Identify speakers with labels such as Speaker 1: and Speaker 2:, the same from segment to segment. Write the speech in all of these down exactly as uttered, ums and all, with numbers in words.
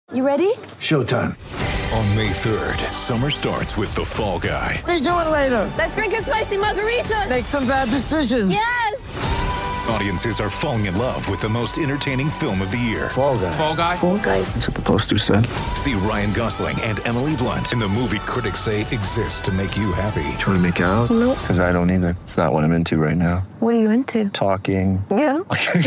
Speaker 1: You ready?
Speaker 2: Showtime.
Speaker 3: On May third, summer starts with The Fall Guy.
Speaker 2: Let's do it later.
Speaker 1: Let's drink a spicy margarita.
Speaker 2: Make some bad decisions.
Speaker 1: Yes.
Speaker 3: Audiences are falling in love with the most entertaining film of the year.
Speaker 2: Fall Guy.
Speaker 3: Fall Guy.
Speaker 1: Fall Guy.
Speaker 2: That's what the poster said.
Speaker 3: See Ryan Gosling and Emily Blunt in the movie critics say exists to make you happy.
Speaker 2: Trying to make it out?
Speaker 1: Nope.
Speaker 2: Because I don't either. It's not what I'm into right now.
Speaker 1: What are you into?
Speaker 2: Talking.
Speaker 1: Yeah.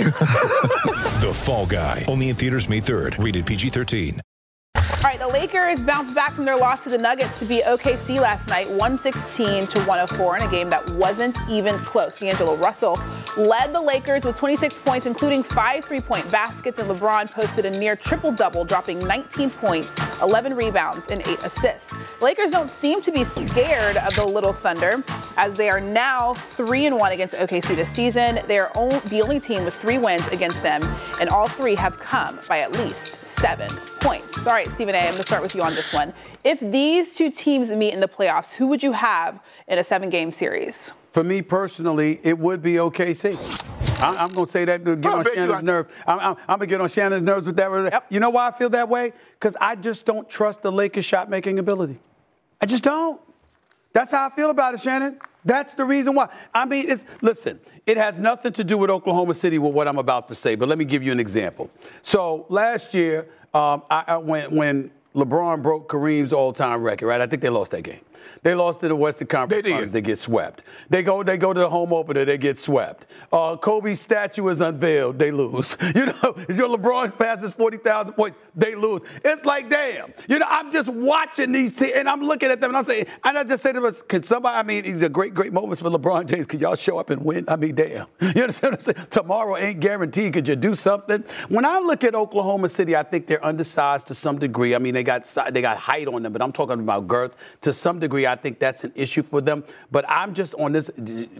Speaker 3: The Fall Guy. Only in theaters May third. Rated P G thirteen.
Speaker 4: All right, the Lakers bounced back from their loss to the Nuggets to beat O K C last night, one sixteen to one oh four in a game that wasn't even close. D'Angelo Russell led the Lakers with twenty-six points, including five three-point baskets, and LeBron posted a near triple-double, dropping nineteen points, eleven rebounds, and eight assists. The Lakers don't seem to be scared of the Little Thunder, as they are now three and one against O K C this season. They are only, the only team with three wins against them, and all three have come by at least seven points. All right, Stephen A., I'm going to start with you on this one. If these two teams meet in the playoffs, who would you have in a seven-game series?
Speaker 5: For me personally, it would be O K C. I, I'm going to say that to get
Speaker 6: Oh,
Speaker 5: on
Speaker 6: bet you
Speaker 5: Shannon's
Speaker 6: I-
Speaker 5: nerve. I'm, I'm, I'm going to get on Shannon's nerves with that.
Speaker 4: Yep.
Speaker 5: You know why I feel that way? Because I just don't trust the Lakers' shot-making ability. I just don't. That's how I feel about it, Shannon. That's the reason why. I mean, it's listen, it has nothing to do with Oklahoma City with what I'm about to say, but let me give you an example. So last year, um, I, I when, when LeBron broke Kareem's all-time record, right? I think they lost that game. They lost to the Western Conference
Speaker 6: They did.
Speaker 5: Finals. They get swept. They go. They go to the home opener. They get swept. Uh, Kobe's statue is unveiled. They lose. You know, your LeBron passes forty thousand points. They lose. It's like, damn. You know, I'm just watching these teams, and I'm looking at them, and I'm saying, and I just say to them, can somebody? I mean, these are great, great moments for LeBron James. Could y'all show up and win? I mean, damn. You understand what I'm saying? Tomorrow ain't guaranteed. Could you do something? When I look at Oklahoma City, I think they're undersized to some degree. I mean, they got si- they got height on them, but I'm talking about girth to some degree. I think that's an issue for them. But I'm just on this.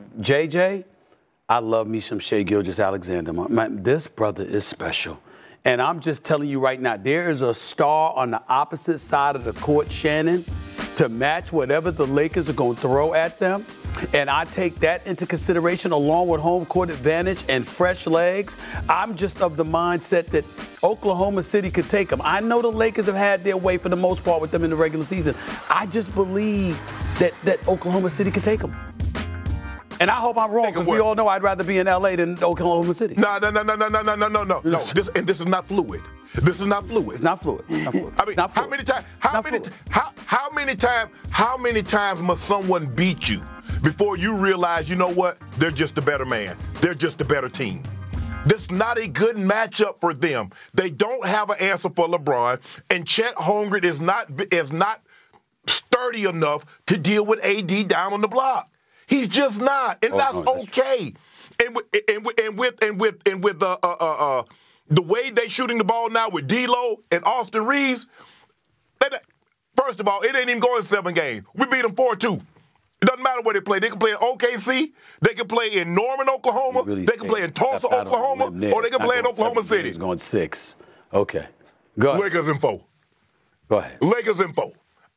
Speaker 5: J J, I love me some Shai Gilgeous-Alexander. My, my, this brother is special. And I'm just telling you right now, there is a star on the opposite side of the court, Shannon, to match whatever the Lakers are going to throw at them. And I take that into consideration along with home court advantage and fresh legs. I'm just of the mindset that Oklahoma City could take them. I know the Lakers have had their way for the most part with them in the regular season. I just believe that, that Oklahoma City could take them. And I hope I'm wrong, because we all know I'd rather be in L A than Oklahoma City.
Speaker 6: No, no, no, no, no, no, no, no, no, no. No, this, and this is not fluid. This is not fluid.
Speaker 5: It's not fluid. It's not fluid.
Speaker 6: I mean,
Speaker 5: not
Speaker 6: how
Speaker 5: fluid.
Speaker 6: many times? How
Speaker 5: Not
Speaker 6: many?
Speaker 5: fluid.
Speaker 6: How how many times? How many times must someone beat you before you realize, you know what? They're just a better man. They're just a better team. This is not a good matchup for them. They don't have an answer for LeBron, and Chet Holmgren is not is not sturdy enough to deal with A D down on the block. He's just not, and
Speaker 5: Oh,
Speaker 6: that's
Speaker 5: no, that's
Speaker 6: okay. And with, and with and with and with and with uh, uh, uh, uh, the way they shooting the ball now with D'Lo and Austin Reeves, that, first of all, it ain't even going seven games. We beat them four two. It doesn't matter where they play. They can play in O K C, they can play in Norman, Oklahoma,
Speaker 5: Really
Speaker 6: they can play in Tulsa,
Speaker 5: stepped out on a
Speaker 6: Oklahoma,
Speaker 5: limb there.
Speaker 6: or they can
Speaker 5: Not
Speaker 6: play in
Speaker 5: going
Speaker 6: Oklahoma
Speaker 5: seven
Speaker 6: City.
Speaker 5: games, going six. Okay. Go ahead.
Speaker 6: Lakers in four.
Speaker 5: Go ahead.
Speaker 6: Lakers in four.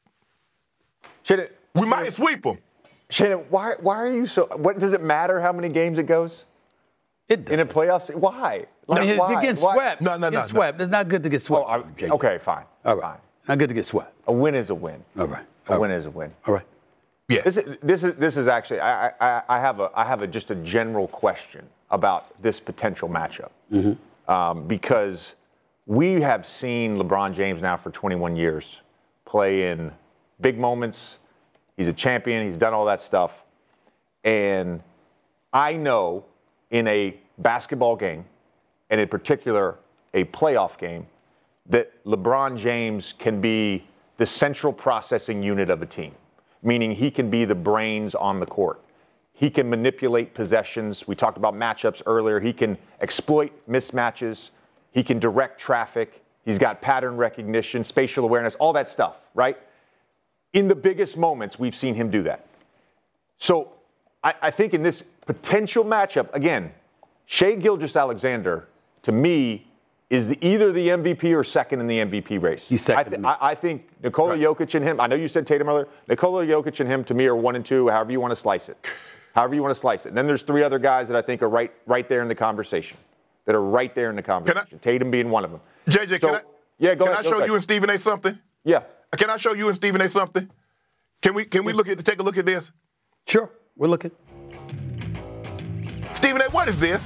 Speaker 7: Shannon,
Speaker 6: We might sweep them.
Speaker 7: Shannon, why why are you so? What does it matter how many games it goes
Speaker 5: It
Speaker 7: in a playoffs? Why?
Speaker 5: I mean,
Speaker 7: why?
Speaker 5: they're getting
Speaker 7: Why?
Speaker 5: swept.
Speaker 6: No, no,
Speaker 5: Getting
Speaker 6: no, no.
Speaker 5: swept. It's not good to get swept.
Speaker 7: Oh, I-
Speaker 5: J J.
Speaker 7: okay, fine.
Speaker 5: All right.
Speaker 7: Fine.
Speaker 5: Not good to get swept.
Speaker 7: A win is a win.
Speaker 5: All right.
Speaker 7: A
Speaker 5: All
Speaker 7: win
Speaker 5: right.
Speaker 7: is a win.
Speaker 5: All right.
Speaker 6: Yeah.
Speaker 7: This is this is this is actually I I, I have a I have a just a general question about this potential matchup
Speaker 5: Mm-hmm.
Speaker 7: um, because we have seen LeBron James now for twenty-one years play in big moments. He's a champion. He's done all that stuff, and I know in a basketball game, and in particular a playoff game, that LeBron James can be the central processing unit of a team, meaning he can be the brains on the court. He can manipulate possessions. We talked about matchups earlier. He can exploit mismatches. He can direct traffic. He's got pattern recognition, spatial awareness, all that stuff, right? In the biggest moments, we've seen him do that. So I, I think in this potential matchup, again, Shai Gilgeous-Alexander, to me, is the, either the M V P or second in the M V P race.
Speaker 5: He's second
Speaker 7: I,
Speaker 5: to
Speaker 7: th-
Speaker 5: me.
Speaker 7: I, I think Nikola Jokic and him, I know you said Tatum earlier, Nikola Jokic and him to me are one and two, however you want to slice it. However you want to slice it. And then there's three other guys that I think are right right there in the conversation, that are right there in the conversation. Tatum being one of them.
Speaker 6: J J,
Speaker 7: So,
Speaker 6: can I?
Speaker 7: Yeah, go
Speaker 6: Can
Speaker 7: ahead.
Speaker 6: I
Speaker 7: go
Speaker 6: show
Speaker 7: ahead.
Speaker 6: you and Stephen A. something?
Speaker 7: Yeah.
Speaker 6: Can I show you and Stephen A. something? Can we can we look at take a look at this?
Speaker 5: Sure, we're looking.
Speaker 6: Stephen A., what is this?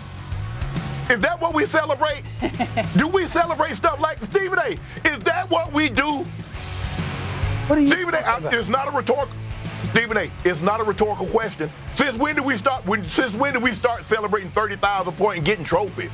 Speaker 6: Is that what we celebrate? Do we celebrate stuff like Stephen A.? Is that what we do?
Speaker 5: What are you
Speaker 6: Stephen A., I, it's not a rhetorical. Stephen A., it's not a rhetorical question. Since when did we start? When, since when did we start celebrating thirty thousand points and getting trophies?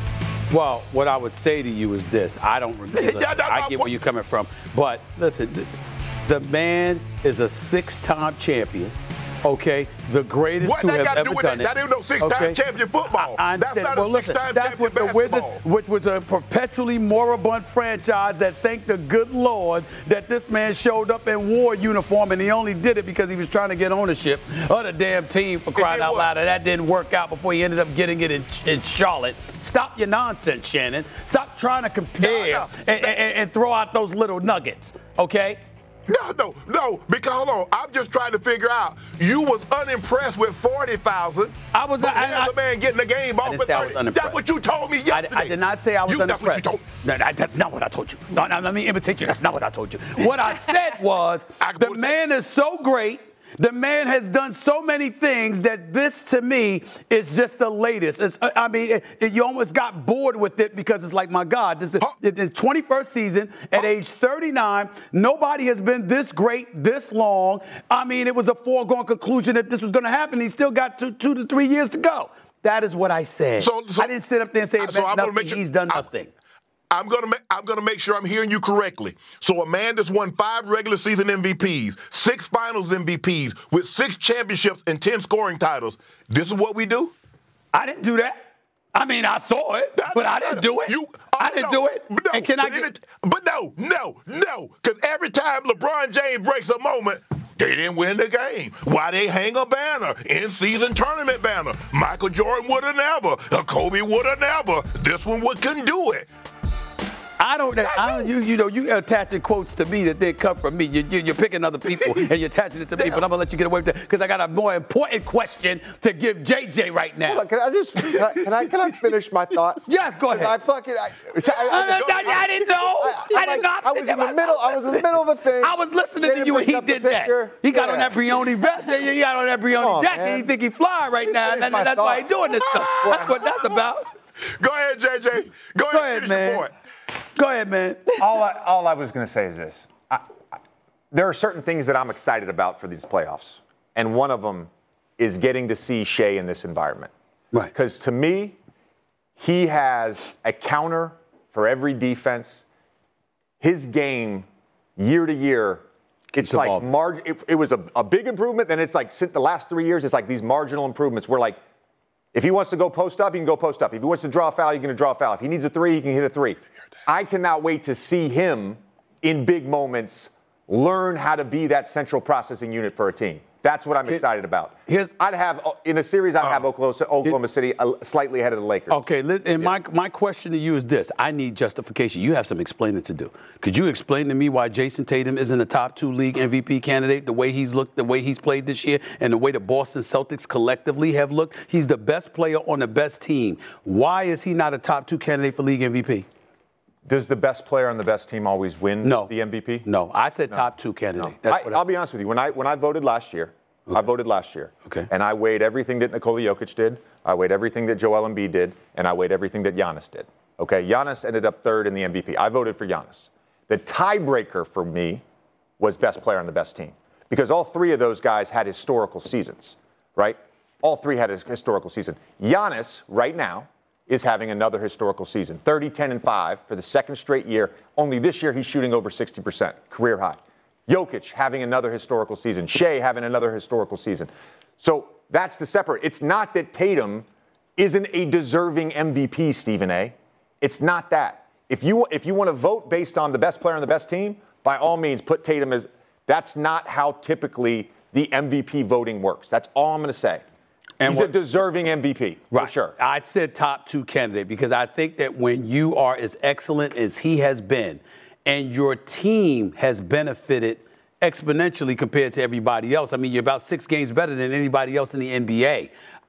Speaker 5: Well, what I would say to you is this. I don't listen,
Speaker 6: Yeah, no, no,
Speaker 5: I get
Speaker 6: what-
Speaker 5: where you're coming from. But listen, the, the man is a six-time champion. Okay, the greatest
Speaker 6: What
Speaker 5: to
Speaker 6: that
Speaker 5: have
Speaker 6: got to
Speaker 5: ever
Speaker 6: do with
Speaker 5: done
Speaker 6: that?
Speaker 5: it.
Speaker 6: That ain't no six-time
Speaker 5: Okay?
Speaker 6: champion football.
Speaker 5: I, I
Speaker 6: That's
Speaker 5: understand.
Speaker 6: not a
Speaker 5: well, listen,
Speaker 6: six-time
Speaker 5: that's what the
Speaker 6: champion
Speaker 5: Wizards,
Speaker 6: basketball.
Speaker 5: which was a perpetually moribund franchise that thanked the good Lord that this man showed up in war uniform, and he only did it because he was trying to get ownership of the damn team, for crying
Speaker 6: did
Speaker 5: out
Speaker 6: what?
Speaker 5: loud. And that didn't work out before he ended up getting it in, in Charlotte. Stop your nonsense, Shannon. Stop trying to compare
Speaker 6: No, no.
Speaker 5: And, and, and throw out those little nuggets, okay?
Speaker 6: No, no, no, because hold on. I'm just trying to figure out. You was unimpressed with forty thousand.
Speaker 5: I was
Speaker 6: but
Speaker 5: not-
Speaker 6: here's
Speaker 5: I-
Speaker 6: the man getting the game off
Speaker 5: didn't
Speaker 6: with
Speaker 5: say I was
Speaker 6: thirty.
Speaker 5: unimpressed.
Speaker 6: That's what you told me
Speaker 5: I,
Speaker 6: yesterday.
Speaker 5: I did not say I was
Speaker 6: you,
Speaker 5: unimpressed.
Speaker 6: That's what you told.
Speaker 5: No, that- that's not what I told you. No, no, let me imitate you. That's not what I told you. What I said was
Speaker 6: I-
Speaker 5: the man is so great. The man has done so many things that this, to me, is just the latest. It's, I mean, it, it, you almost got bored with it because it's like, my God, this is
Speaker 6: Huh?
Speaker 5: the twenty-first season at
Speaker 6: Huh?
Speaker 5: age thirty-nine. Nobody has been this great this long. I mean, it was a foregone conclusion that this was going to happen. He's still got two, two to three years to go. That is what I said.
Speaker 6: So- so-
Speaker 5: I didn't sit up there and say
Speaker 6: so I'm gonna
Speaker 5: nothing.
Speaker 6: make sure-
Speaker 5: He's done
Speaker 6: I-
Speaker 5: nothing.
Speaker 6: I'm gonna make I'm gonna make sure I'm hearing you correctly. So a man that's won five regular season M V Ps, six finals M V Ps, with six championships and ten scoring titles. This is what we do?
Speaker 5: I didn't do that. I mean, I saw it, but I didn't do it.
Speaker 6: You,
Speaker 5: I
Speaker 6: oh,
Speaker 5: didn't
Speaker 6: no,
Speaker 5: do it.
Speaker 6: but No,
Speaker 5: And can I
Speaker 6: but,
Speaker 5: get?
Speaker 6: it, but no, no, no. Because every time LeBron James breaks a moment, they didn't win the game. Why they hang a banner, in-season tournament banner? Michael Jordan would have never. Uh, Kobe would have never. This one would couldn't do it.
Speaker 5: I don't. I don't. You. You know. You attaching quotes to me that didn't come from me. You, you, you're picking other people and you're attaching it to me. But I'm gonna let you get away with that because I got a more important question to give J J right now.
Speaker 7: Hold on, can I just can I, can I, can I finish my thought?
Speaker 5: Yes, go ahead.
Speaker 7: I fucking I, I,
Speaker 5: I, I, I didn't know. I, I did not.
Speaker 7: I was in the middle. I was in the middle of the thing.
Speaker 5: I was listening to
Speaker 7: Didn't
Speaker 5: you and
Speaker 7: bring
Speaker 5: he
Speaker 7: up the
Speaker 5: did that.
Speaker 7: picture.
Speaker 5: He got
Speaker 7: Yeah.
Speaker 5: on that Brioni vest. and He got on that Brioni
Speaker 7: Come on,
Speaker 5: jacket.
Speaker 7: man.
Speaker 5: He think he fly right now.
Speaker 7: finish
Speaker 5: And
Speaker 7: my
Speaker 5: that's why he
Speaker 7: thought.
Speaker 5: doing this stuff. That's what that's about.
Speaker 6: Go ahead, J J. Go ahead,
Speaker 5: Go ahead,
Speaker 6: finish
Speaker 5: man.
Speaker 6: your point.
Speaker 5: Go ahead, man.
Speaker 7: all, I, all I was going to say is this. I, I, there are certain things that I'm excited about for these playoffs. And one of them is getting to see Shea in this environment.
Speaker 5: Right.
Speaker 7: Because to me, he has a counter for every defense. His game, year to year, it's
Speaker 5: Keeps
Speaker 7: like
Speaker 5: evolving.
Speaker 7: marg- it, it was a, a big improvement. Then it's like since the last three years, it's like these marginal improvements where like, if he wants to go post up, he can go post up. If he wants to draw a foul, he's going to draw a foul. If he needs a three, he can hit a three. I cannot wait to see him in big moments learn how to be that central processing unit for a team. That's what I'm excited about.
Speaker 5: here's-
Speaker 7: I'd have in a series. I'd have Oklahoma, Oklahoma City uh, slightly ahead of the Lakers.
Speaker 5: Okay, li- and my my question to you is this: I need justification. You have some explaining to do. Could you explain to me why Jason Tatum isn't a top two league M V P candidate? The way he's looked, the way he's played this year, and the way the Boston Celtics collectively have looked. He's the best player on the best team. Why is he not a top two candidate for league M V P?
Speaker 7: Does the best player on the best team always win
Speaker 5: No.
Speaker 7: the M V P?
Speaker 5: No, I said top two candidate. That's
Speaker 7: I,
Speaker 5: what
Speaker 7: I'll be honest with you. When I when I voted last year, I voted last year.
Speaker 5: Okay.
Speaker 7: And I weighed everything that Nikola Jokic did. I weighed everything that Joel Embiid did, and I weighed everything that Giannis did. Okay. Giannis ended up third in the M V P. I voted for Giannis. The tiebreaker for me was best player on the best team because all three of those guys had historical seasons, right? All three had a historical season. Giannis right now is having another historical season, thirty, ten, and five for the second straight year. Only this year he's shooting over sixty percent, career high. Jokic having another historical season. Shea having another historical season. So that's the separate. It's not that Tatum isn't a deserving M V P, Stephen A. It's not that. If you if you want to vote based on the best player on the best team, by all means, put Tatum as. That's not how typically the M V P voting works. That's all I'm going to say.
Speaker 5: And
Speaker 7: He's
Speaker 5: what-
Speaker 7: a deserving M V P,
Speaker 5: Right.
Speaker 7: for sure.
Speaker 5: I said top two candidate because I think that when you are as excellent as he has been and your team has benefited exponentially compared to everybody else, I mean, you're about six games better than anybody else in the N B A.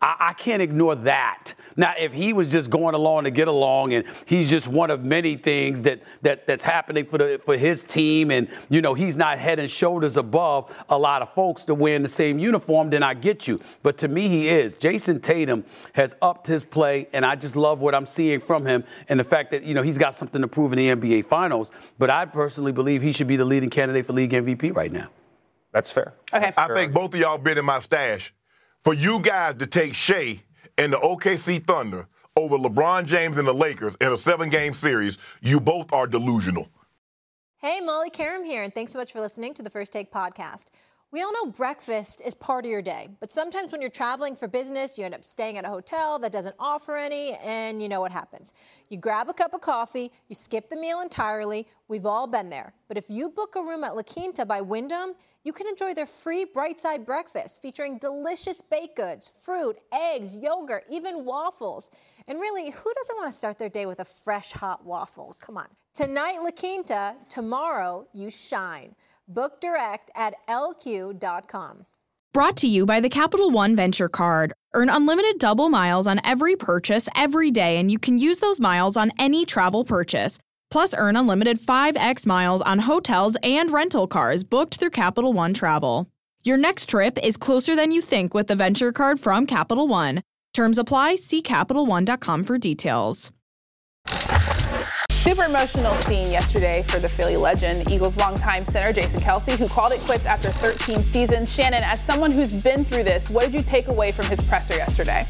Speaker 5: I, I can't ignore that. Now, if he was just going along to get along and he's just one of many things that, that that's happening for the for his team and, you know, he's not head and shoulders above a lot of folks that wear in the same uniform, then I get you. But to me, he is. Jason Tatum has upped his play, and I just love what I'm seeing from him and the fact that, you know, he's got something to prove in the N B A Finals. But I personally believe he should be the leading candidate for league M V P right now.
Speaker 7: That's fair.
Speaker 4: Okay.
Speaker 6: I think both of y'all been in my stash. For you guys to take Shea and the O K C Thunder over LeBron James and the Lakers in a seven-game series, you both are delusional.
Speaker 8: Hey, Molly Karam here, and thanks so much for listening to the First Take podcast. We all know breakfast is part of your day, but sometimes when you're traveling for business, you end up staying at a hotel that doesn't offer any, and you know what happens. You grab a cup of coffee, you skip the meal entirely. We've all been there. But if you book a room at La Quinta by Wyndham, you can enjoy their free Bright Side breakfast featuring delicious baked goods, fruit, eggs, yogurt, even waffles. And really, who doesn't want to start their day with a fresh, hot waffle? Come on. Tonight, La Quinta. Tomorrow, you shine. Book direct at L Q dot com.
Speaker 9: Brought to you by the Capital One Venture Card. Earn unlimited double miles on every purchase every day, and you can use those miles on any travel purchase. Plus, earn unlimited five X miles on hotels and rental cars booked through Capital One Travel. Your next trip is closer than you think with the Venture Card from Capital One. Terms apply. See Capital One dot com for details.
Speaker 4: Super emotional scene yesterday for the Philly legend, Eagles longtime center Jason Kelce, who called it quits after thirteen seasons. Shannon, as someone who's been through this, what did you take away from his presser yesterday?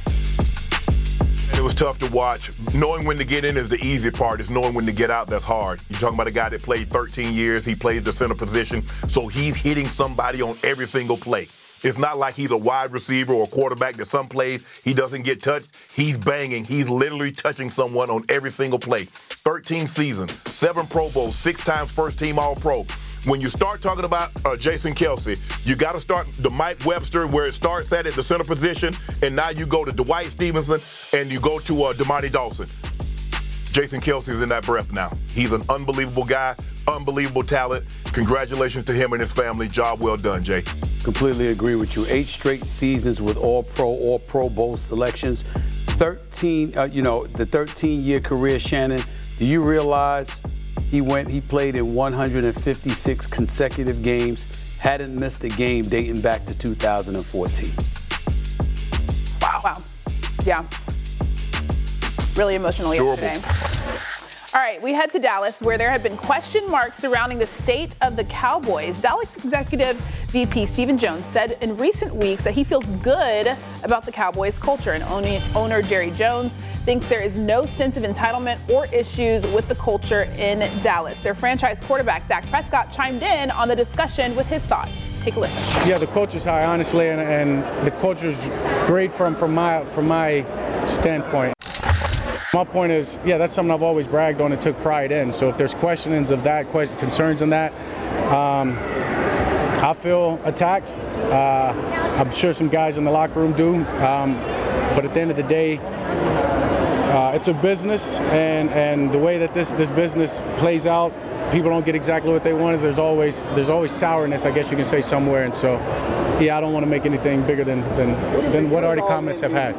Speaker 6: It was tough to watch. Knowing when to get in is the easy part. It's knowing when to get out that's hard. You're talking about a guy that played thirteen years. He plays the center position, so he's hitting somebody on every single play. It's not like he's a wide receiver or a quarterback that some plays he doesn't get touched. He's banging. He's literally touching someone on every single play. thirteen seasons, seven Pro Bowls, six times first team All-Pro. When you start talking about uh, Jason Kelce, you got to start the Mike Webster where it starts at at the center position, and now you go to Dwight Stevenson and you go to uh, Damani Dawson. Jason Kelce's in that breath now. He's an unbelievable guy, unbelievable talent. Congratulations to him and his family. Job well done, Jay.
Speaker 5: Completely agree with you. Eight straight seasons with all pro, all Pro Bowl selections. thirteen, uh, you know, the thirteen-year career, Shannon. Do you realize he went, he played in one hundred fifty-six consecutive games, hadn't missed a game dating back to two thousand fourteen.
Speaker 4: Wow. Wow. Yeah. Really emotional yesterday. All right, we head to Dallas, where there have been question marks surrounding the state of the Cowboys. Dallas Executive V P Stephen Jones said in recent weeks that he feels good about the Cowboys culture, and owner Jerry Jones thinks there is no sense of entitlement or issues with the culture in Dallas. Their franchise quarterback, Dak Prescott, chimed in on the discussion with his thoughts. Take a listen.
Speaker 10: Yeah, the culture's high, honestly, and, and the culture's great from, from my from my standpoint. My point is, yeah, that's something I've always bragged on and took pride in. So if there's questions of that, question, concerns in that, um, I feel attacked. Uh, I'm sure some guys in the locker room do. Um, but at the end of the day, uh, it's a business, and, and the way that this, this business plays out, people don't get exactly what they wanted. There's always there's always sourness, I guess you can say, somewhere. And so, yeah, I don't want to make anything bigger than, than, than what already comments have had.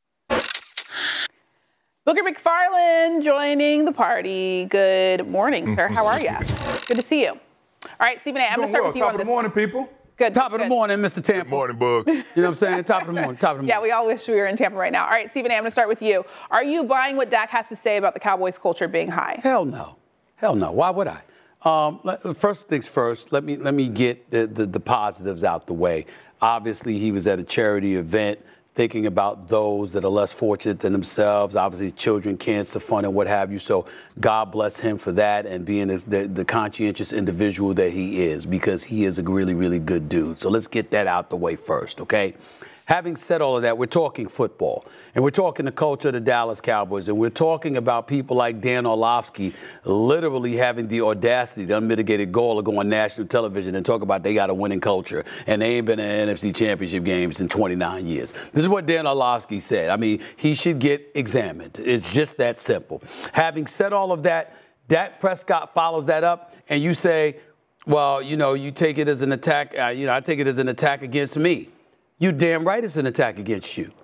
Speaker 4: Booker McFarland joining the party. Good morning, sir. How are you? Good to see you. All right, Stephen A., I'm going to start
Speaker 5: well.
Speaker 4: with you
Speaker 5: Top
Speaker 4: on
Speaker 5: of
Speaker 4: this
Speaker 5: the morning,
Speaker 4: one.
Speaker 5: people.
Speaker 4: Good.
Speaker 5: Top
Speaker 4: good.
Speaker 5: of the morning, Mister Tampa.
Speaker 6: Good morning, Boog.
Speaker 5: You know what I'm saying? Top of the morning. Top of the morning.
Speaker 4: Yeah, we all wish we were in Tampa right now. All right, Stephen A., I'm going to start with you. Are you buying what Dak has to say about the Cowboys culture being high?
Speaker 5: Hell no. Hell no. Why would I? Um, first things first, let me let me get the, the, the positives out the way. Obviously, he was at a charity event thinking about those that are less fortunate than themselves, obviously children, cancer fund, and what have you. So God bless him for that and being the, the conscientious individual that he is, because he is a really, really good dude. So let's get that out the way first, okay? Having said all of that, we're talking football, and we're talking the culture of the Dallas Cowboys, and we're talking about people like Dan Orlovsky literally having the audacity, the unmitigated goal of going on national television and talk about they got a winning culture, and they ain't been in an N F C championship games in twenty-nine years. This is what Dan Orlovsky said. I mean, he should get examined. It's just that simple. Having said all of that, Dak Prescott follows that up, and you say, well, you know, you take it as an attack. Uh, you know, I take it as an attack against me. You damn right it's an attack against you.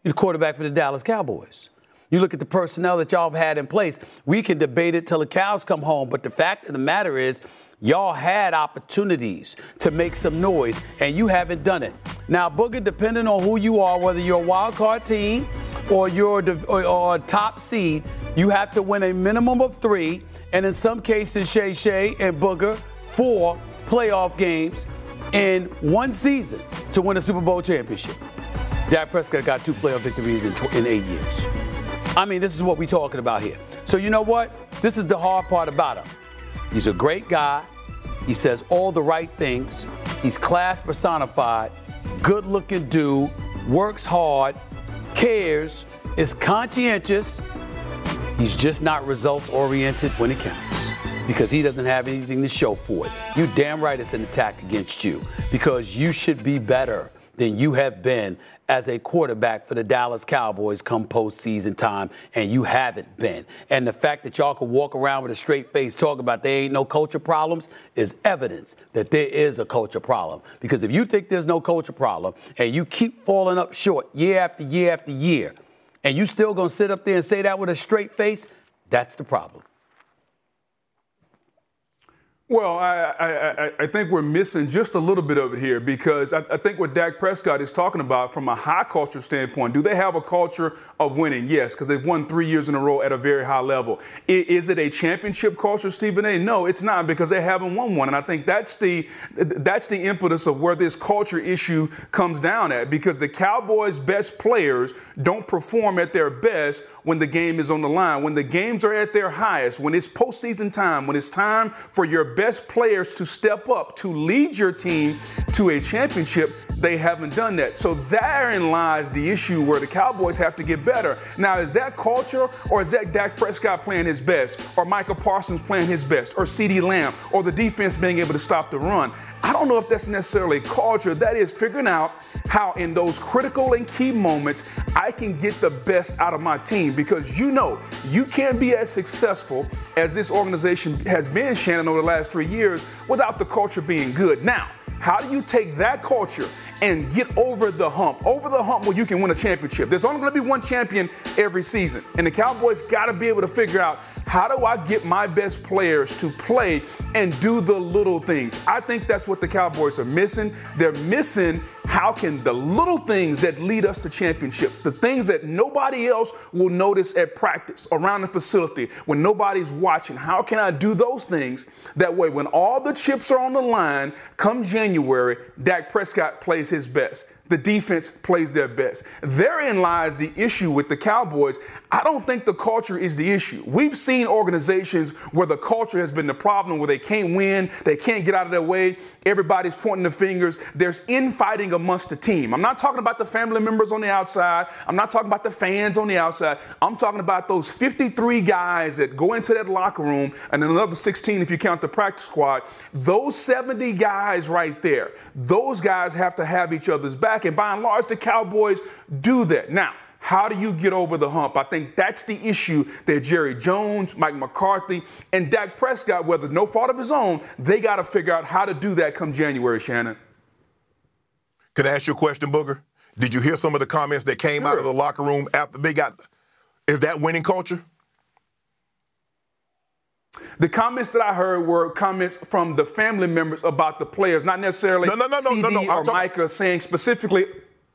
Speaker 5: You're the quarterback for the Dallas Cowboys. You look at the personnel that y'all have had in place. We can debate it till the cows come home, but the fact of the matter is y'all had opportunities to make some noise, and you haven't done it. Now, Booger, depending on who you are, whether you're a wild card team or you're a, or, or a top seed, you have to win a minimum of three, and in some cases, Shay Shay and Booger, four playoff games in one season to win a Super Bowl championship. Dak Prescott got two playoff victories in, tw- in eight years. I mean, this is what we're talking about here. So you know what? This is the hard part about him. He's a great guy. He says all the right things. He's class personified, good-looking dude, works hard, cares, is conscientious. He's just not results-oriented when it counts because he doesn't have anything to show for it. You damn right it's an attack against you because you should be better than you have been as a quarterback for the Dallas Cowboys come postseason time, and you haven't been. And the fact that y'all can walk around with a straight face talk about there ain't no culture problems is evidence that there is a culture problem. Because if you think there's no culture problem and you keep falling up short year after year after year, and you still gonna sit up there and say that with a straight face, that's the problem.
Speaker 11: Well, I, I, I think we're missing just a little bit of it here because I, I think what Dak Prescott is talking about from a high culture standpoint, do they have a culture of winning? Yes, because they've won three years in a row at a very high level. Is, is it a championship culture, Stephen A? No, it's not because they haven't won one. And I think that's the that's the impetus of where this culture issue comes down at because the Cowboys' best players don't perform at their best when the game is on the line, when the games are at their highest, when it's postseason time, when it's time for your best players to step up, to lead your team to a championship. They haven't done that. So therein lies the issue where the Cowboys have to get better. Now, is that culture or is that Dak Prescott playing his best or Micah Parsons playing his best or CeeDee Lamb or the defense being able to stop the run? I don't know if that's necessarily culture. That is figuring out how in those critical and key moments I can get the best out of my team because you know you can't be as successful as this organization has been, Shannon, over the last three years without the culture being good. Now, how do you take that culture and get over the hump, over the hump where you can win a championship? There's only going to be one champion every season. And the Cowboys got to be able to figure out, how do I get my best players to play and do the little things? I think that's what the Cowboys are missing. They're missing how can the little things that lead us to championships, the things that nobody else will notice at practice, around the facility, when nobody's watching, how can I do those things? That way, when all the chips are on the line, come January, Dak Prescott plays his best. The defense plays their best. Therein lies the issue with the Cowboys. I don't think the culture is the issue. We've seen organizations where the culture has been the problem, where they can't win, they can't get out of their way, everybody's pointing the fingers. There's infighting amongst the team. I'm not talking about the family members on the outside. I'm not talking about the fans on the outside. I'm talking about those fifty-three guys that go into that locker room, and then another sixteen if you count the practice squad. Those seventy guys right there, those guys have to have each other's back. And by and large, the Cowboys do that. Now, how do you get over the hump? I think that's the issue that Jerry Jones, Mike McCarthy, and Dak Prescott, whether no fault of his own, they got to figure out how to do that come January, Shannon.
Speaker 6: Can I ask you a question, Booger? Did you hear some of the comments that came
Speaker 11: sure.
Speaker 6: out of the locker room after they got – is that winning culture?
Speaker 11: The comments that I heard were comments from the family members about the players, not necessarily
Speaker 6: no, no, no, no,
Speaker 11: C D
Speaker 6: no, no, no.
Speaker 11: or talking- Micah saying specifically.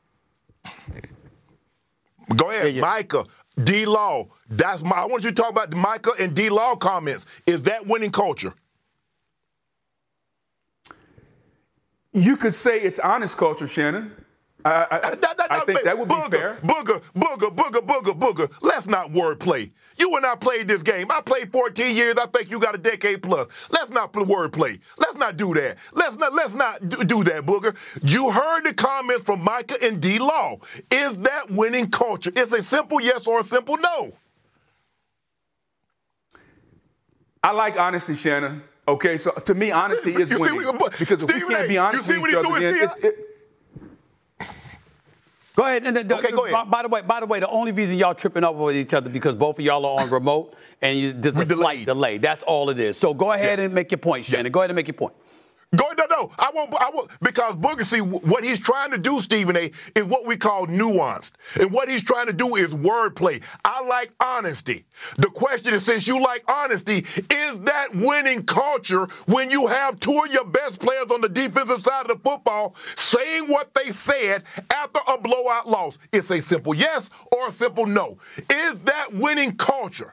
Speaker 6: Go ahead, yeah, yeah. Micah, D-Law. That's my. I want you to talk about the Micah and D-Law comments. Is that winning culture?
Speaker 11: You could say it's honest culture, Shannon. I, I, that, that, that, I think that would
Speaker 6: booger,
Speaker 11: be fair.
Speaker 6: Booger, booger, booger, booger, booger. Let's not wordplay. You and I played this game. I played fourteen years. I think you got a decade plus. Let's not play wordplay. Let's not do that. Let's not. Let's not do that, Booger. You heard the comments from Micah and D-Law. Is that winning culture? It's a simple yes or a simple no.
Speaker 11: I like honesty, Shannon. Okay, so to me, honesty is
Speaker 6: you
Speaker 11: winning.
Speaker 6: See,
Speaker 11: because if we can't be honest with each other, then it, it,
Speaker 5: Go ahead. And the,
Speaker 6: okay, go ahead.
Speaker 5: By, by the way, by the way, the only reason y'all tripping up with each other because both of y'all are on remote and you, there's a slight delay. That's all it is. So go ahead yeah. and make your point, Shannon. Yeah. Go ahead and make your point.
Speaker 6: Go no, no, no. I won't. I won't because Booger, see, what he's trying to do, Stephen A, is what we call nuanced, and what he's trying to do is wordplay. I like honesty. The question is, since you like honesty, is that winning culture when you have two of your best players on the defensive side of the football saying what they said after a blowout loss? It's a simple yes or a simple no. Is that winning culture?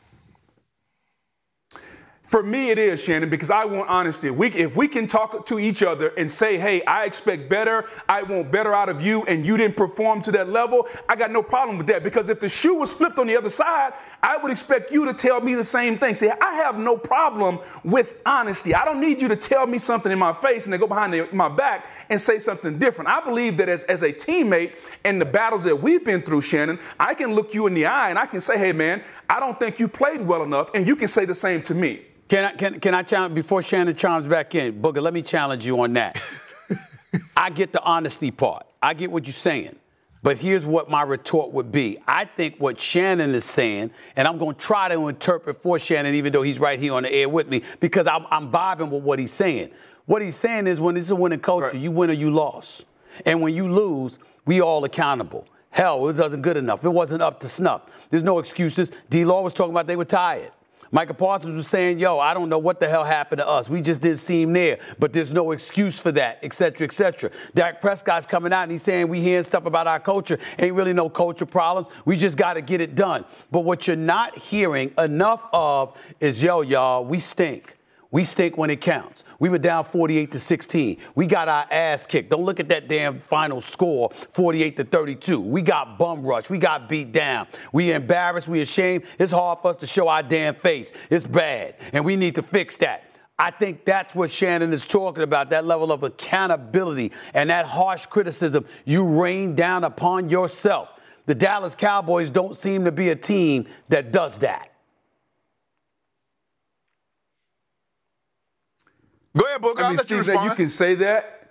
Speaker 11: For me, it is, Shannon, because I want honesty. We, if we can talk to each other and say, hey, I expect better, I want better out of you, and you didn't perform to that level, I got no problem with that. Because if the shoe was flipped on the other side, I would expect you to tell me the same thing. See, I have no problem with honesty. I don't need you to tell me something in my face and then go behind the, my back and say something different. I believe that as, as a teammate in the battles that we've been through, Shannon, I can look you in the eye and I can say, hey, man, I don't think you played well enough, and you can say the same to me.
Speaker 5: Can I, can, can I challenge, before Shannon chimes back in, Booger, let me challenge you on that. I get the honesty part. I get what you're saying. But here's what my retort would be. I think what Shannon is saying, and I'm going to try to interpret for Shannon, even though he's right here on the air with me, because I'm, I'm vibing with what he's saying. What he's saying is when it's a winning culture, right, you win or you lost. And when you lose, we all accountable. Hell, it wasn't good enough. It wasn't up to snuff. There's no excuses. D-Law was talking about they were tired. Micah Parsons was saying, yo, I don't know what the hell happened to us. We just didn't seem there, but there's no excuse for that, et cetera, et cetera. Dak Prescott's coming out and he's saying we hearing stuff about our culture. Ain't really no culture problems. We just got to get it done. But what you're not hearing enough of is, yo, y'all, we stink. We stink when it counts. We were down forty-eight to sixteen. We got our ass kicked. Don't look at that damn final score, forty-eight to thirty-two. We got bum rushed. We got beat down. We embarrassed. We ashamed. It's hard for us to show our damn face. It's bad, and we need to fix that. I think that's what Shannon is talking about, that level of accountability and that harsh criticism you rain down upon yourself. The Dallas Cowboys don't seem to be a team that does that.
Speaker 6: Go ahead, Booker.
Speaker 11: I mean,
Speaker 6: I'll let you respond.
Speaker 11: You can say that.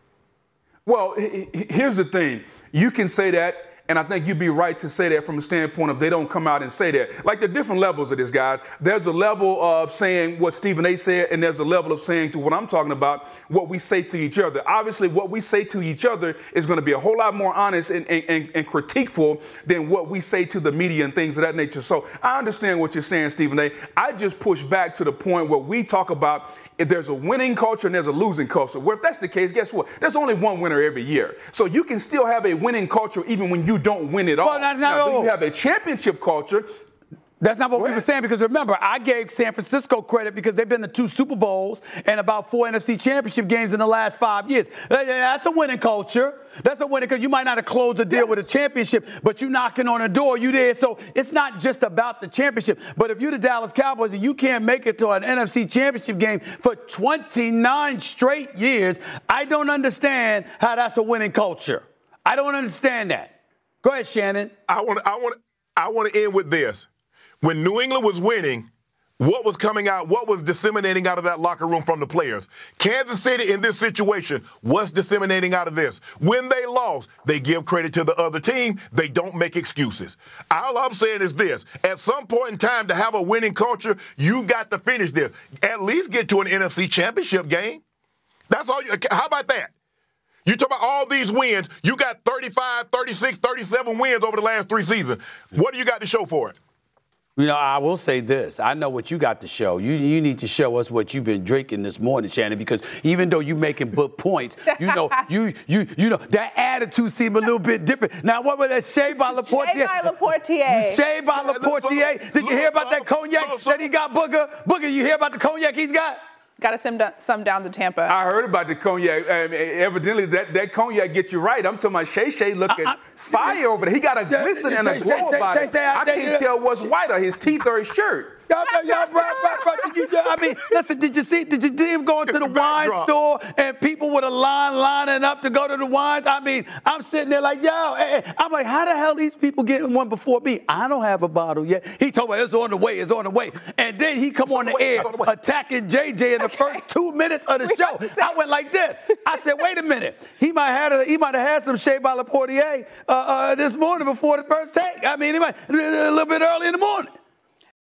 Speaker 11: Well, here's the thing. You can say that, and I think you'd be right to say that from a standpoint of they don't come out and say that. Like, there are different levels of this, guys. There's a level of saying what Stephen A. said, and there's a level of saying to what I'm talking about, what we say to each other. Obviously, what we say to each other is going to be a whole lot more honest and, and, and critiqueful than what we say to the media and things of that nature. So I understand what you're saying, Stephen A. I just push back to the point where we talk about if there's a winning culture and there's a losing culture. Well, if that's the case, guess what? There's only one winner every year. So you can still have a winning culture even when you don't win it all.
Speaker 5: Well, that's not
Speaker 11: now,
Speaker 5: all.
Speaker 11: You have a championship culture.
Speaker 5: That's not what we were saying, because remember, I gave San Francisco credit because they've been to two Super Bowls and about four N F C championship games in the last five years. That's a winning culture. That's a winning, because you might not have closed the deal yes. with a championship, but you knocking on a door, you there. So it's not just about the championship. But if you're the Dallas Cowboys and you can't make it to an N F C championship game for twenty-nine straight years, I don't understand how that's a winning culture. I don't understand that. Go ahead, Shannon.
Speaker 6: I want I want I want to end with this. When New England was winning, what was coming out, what was disseminating out of that locker room from the players? Kansas City in this situation, what's disseminating out of this? When they lost, they give credit to the other team. They don't make excuses. All I'm saying is this. At some point in time, to have a winning culture, you got to finish this. At least get to an N F C championship game. That's all. You, how about that? You talk about all these wins. You got thirty-five, thirty-six, thirty-seven wins over the last three seasons. What do you got to show for it?
Speaker 5: You know, I will say this. I know what you got to show. You you need to show us what you've been drinking this morning, Shannon, because even though you're making good points, you know, you you you know, that attitude seemed a little bit different. Now, what was that? Shea by Laportier?
Speaker 4: Shea by Laportier.
Speaker 5: Shea by Laportier. Did you hear about that cognac that he got, Booger? Booger, you hear about the cognac he's got?
Speaker 4: Got to send some down to Tampa.
Speaker 11: I heard about the cognac. I mean, evidently, that, that cognac gets you right. I'm talking about Shay Shay looking I, I, fire over there. He got a glisten and a glow about it. I can't tell what's white or his teeth or his shirt.
Speaker 5: Y'all, y'all, bro, bro, bro, did you, I mean, listen, did you see, did you see him going to the wine store and people with a line lining up to go to the wines? I mean, I'm sitting there like, yo, hey, I'm like, how the hell these people getting one before me? I don't have a bottle yet. He told me it's on the way, it's on the way. And then he come on the air attacking J J in the first two minutes of the show. I went like this. I said, wait a minute. He might have had, a, he might have had some Shea by Laportier uh, uh, this morning before the first take. I mean, he might a little bit early in the morning.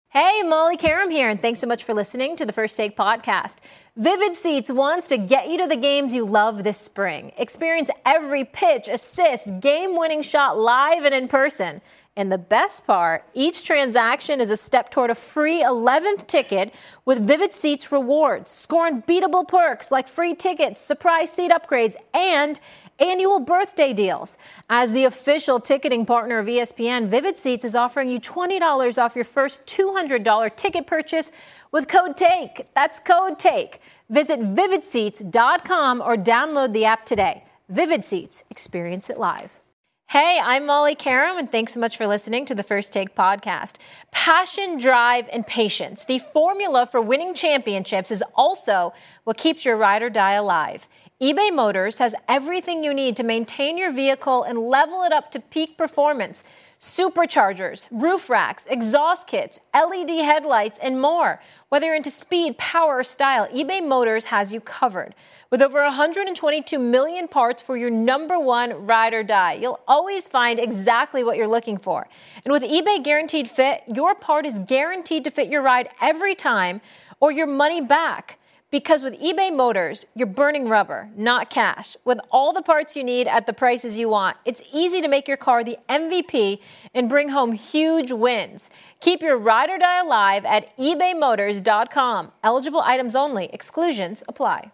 Speaker 8: Hey, Molly Karam here, and thanks so much for listening to the First Take podcast. Vivid Seats wants to get you to the games you love this spring. Experience every pitch, assist, game-winning shot live and in person. And the best part, each transaction is a step toward a free eleventh ticket with Vivid Seats rewards. Score unbeatable perks like free tickets, surprise seat upgrades, and annual birthday deals. As the official ticketing partner of E S P N, Vivid Seats is offering you twenty dollars off your first two hundred dollars ticket purchase with code TAKE. That's code TAKE. Visit vivid seats dot com or download the app today. Vivid Seats. Experience it live. Hey, I'm Molly Karam, and thanks so much for listening to the First Take podcast. Passion, drive, and patience. The formula for winning championships is also what keeps your ride or die alive. eBay Motors has everything you need to maintain your vehicle and level it up to peak performance. Superchargers, roof racks, exhaust kits, L E D headlights, and more. Whether you're into speed, power, or style, eBay Motors has you covered. With over one hundred twenty-two million parts for your number one ride or die, you'll always find exactly what you're looking for. And with eBay Guaranteed Fit, your part is guaranteed to fit your ride every time or your money back. Because with eBay Motors, you're burning rubber, not cash. With all the parts you need at the prices you want, it's easy to make your car the M V P and bring home huge wins. Keep your ride or die alive at ebay motors dot com. Eligible items only. Exclusions apply.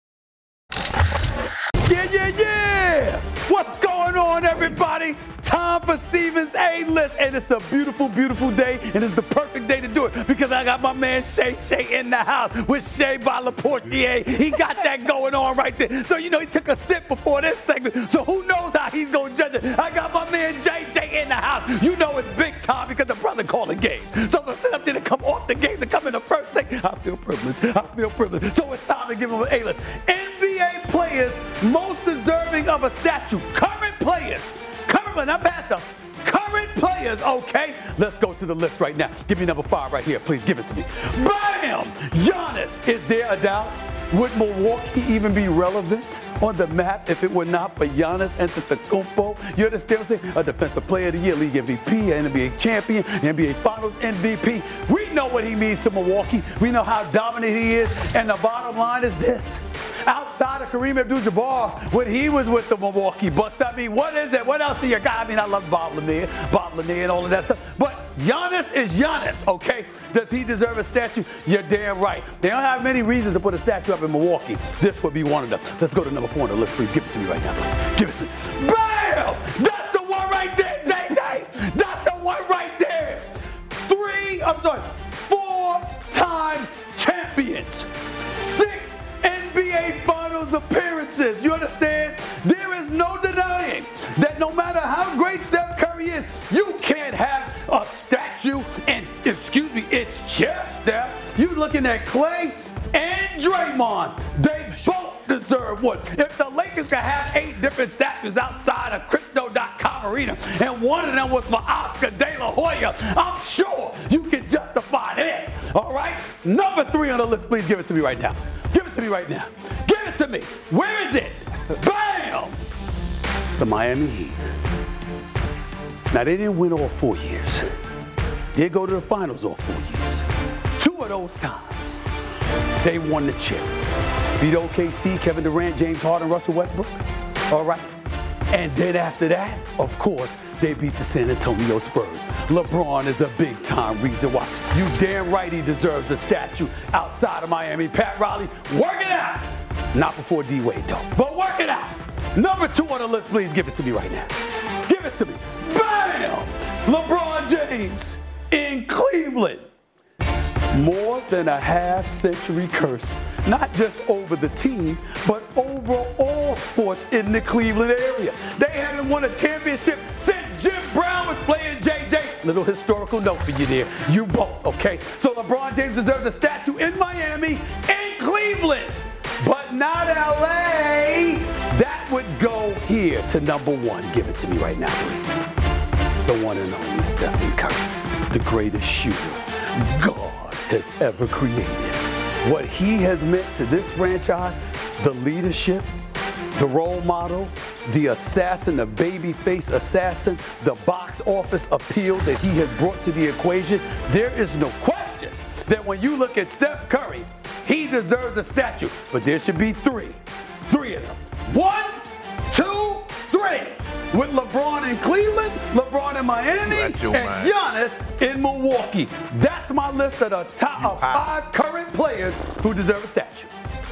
Speaker 5: Yeah, yeah, yeah! What's going on, everybody? Time for Steven's A-List, and it's a beautiful, beautiful day, and it's the perfect day to do it because I got my man Shay Shay in the house with Shay by LaPortier. He got that going on right there. So, you know, he took a sip before this segment, so who knows how he's going to judge it. I got my man J J in the house. You know it's big time because the brother called a game. So I'm going to sit up there to come off the games and come in the first take. I feel privileged. I feel privileged. So it's time to give him an A-List. N B A players most deserving of a statue. Current players. Current, not past them. Current players, okay? Let's go to the list right now. Give me number five right here. Please give it to me. Bam! Giannis. Is there a doubt? Would Milwaukee even be relevant on the map if it were not for Giannis Antetokounmpo? You understand what I'm saying? A defensive player of the year, league M V P, an N B A champion, N B A Finals M V P. We know what he means to Milwaukee. We know how dominant he is. And the bottom line is this. Outside of Kareem Abdul-Jabbar, when he was with the Milwaukee Bucks, I mean, what is it? What else do you got? I mean, I love Bob Lanier, Bob Lanier and all of that stuff. But Giannis is Giannis, okay? Does he deserve a statue? You're damn right. They don't have many reasons to put a statue up in Milwaukee. This would be one of them. Let's go to number four on the list, please. Give it to me right now, please. Give it to me. Bam! That's the one right there, J J! That's the one right there! Three, I'm sorry, four-time champions. Six N B A Finals appearances. You understand? There is no denying that no matter how great Steph Curry is, you can't have a statue and, excuse me, it's just Steph. You looking at Klay and Draymond. They both deserve one. If the Lakers could have eight different statues outside of Crypto dot com Arena and one of them was for Oscar De La Hoya, I'm sure you can justify this. All right? Number three on the list, please give it to me right now. Give it to me right now. Give it to me. Where is it? Bam! The Miami Heat. Now, they didn't win all four years. They go to the finals all four years. Two of those times, they won the chip. Beat O K C, Kevin Durant, James Harden, Russell Westbrook. All right? And then after that, of course, they beat the San Antonio Spurs. LeBron is a big-time reason why. You damn right he deserves a statue outside of Miami. Pat Riley, work it out. Not before D-Wade, though, but work it out. Number two on the list, please give it to me right now. Give it to me. Bam! LeBron James in Cleveland. More than a half-century curse, not just over the team, but over all sports in the Cleveland area. They haven't won a championship since Jim Brown was playing J J. Little historical note for you there. You both, okay? So LeBron James deserves a statue in Miami and Cleveland, but not L A. That would go here to number one. Give it to me right now, please. The one and only Stephen Curry, the greatest shooter God has ever created. What he has meant to this franchise, the leadership, the role model, the assassin, the babyface assassin, the box office appeal that he has brought to the equation, there is no question that when you look at Steph Curry, he deserves a statue. But there should be three. Three of them. One, two, three. With LeBron in Cleveland, LeBron in Miami, and
Speaker 6: mind.
Speaker 5: Giannis in Milwaukee. That's my list of the top of five current players who deserve a statue.